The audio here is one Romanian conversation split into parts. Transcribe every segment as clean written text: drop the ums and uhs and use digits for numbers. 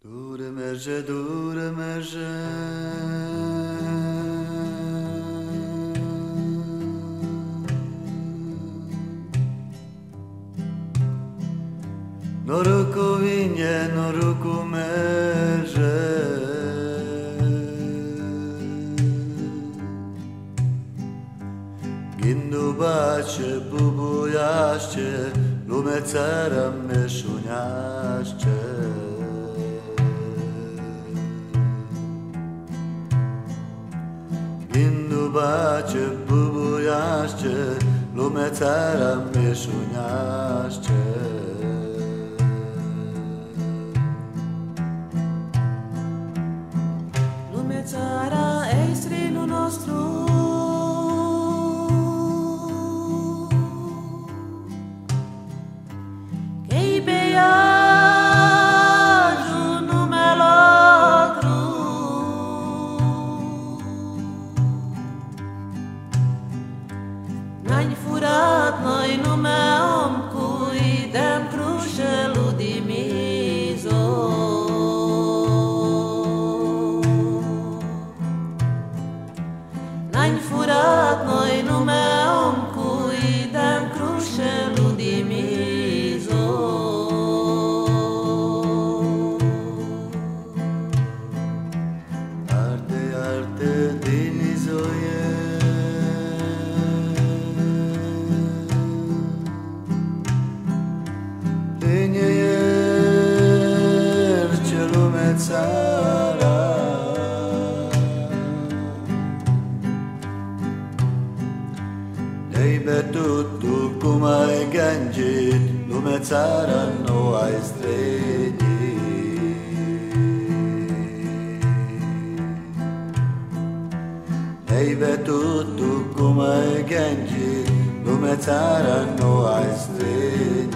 Dure merge, dure merge. Norocul vine, norocul merge. Gândul bace, bubuiaște, lume țară meșuneaște. Gândul bace, bubuiaște, lume țară meșuneaște. Lume țara ei străinul nostru, che-i beiajul numelotru. N-ai furat noi nume om cui de-am crușelul di mizo. N-ai furat noi nume om cui de-am crușelul di mizo. Arte, arte din izoie. Tine ce lume țara. Ei betutul cum ai gândit, lume țara nu ai străinit. Ei betutul cum ai gândit, lume țara nu ai străinit.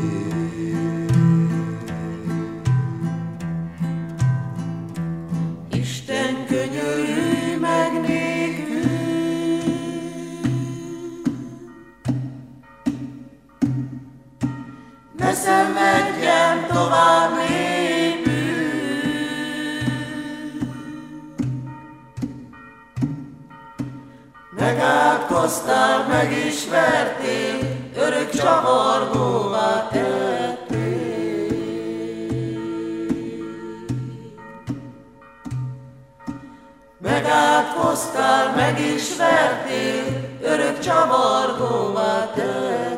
Isten könyörülj meg nékünk, ne szenvedjen tovább népünk. Megátkoztál, megismertél, örök csavargóvá tettél. Megátkoztál, megismertél, örök csavargóvá tettél.